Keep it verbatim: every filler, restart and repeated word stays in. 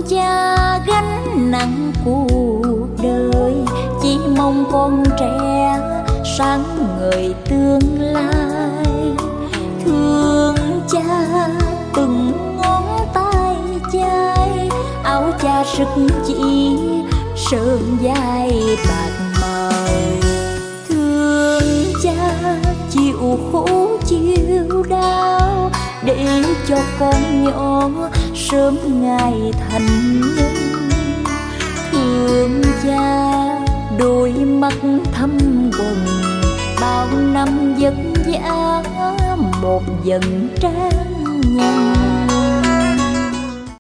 cha gánh nặng cuộc đời, chỉ mong con trẻ sáng ngời tương lai. Thương cha từng ngón tay chai, áo cha sức chỉ sơn vai bạc màu. Thương cha chịu khổ chịu đau, để cho con nhỏ sớm ngày thành nhân. Thương cha đôi mắt thâm quầng, bao năm vất vả một dần trang nhằn.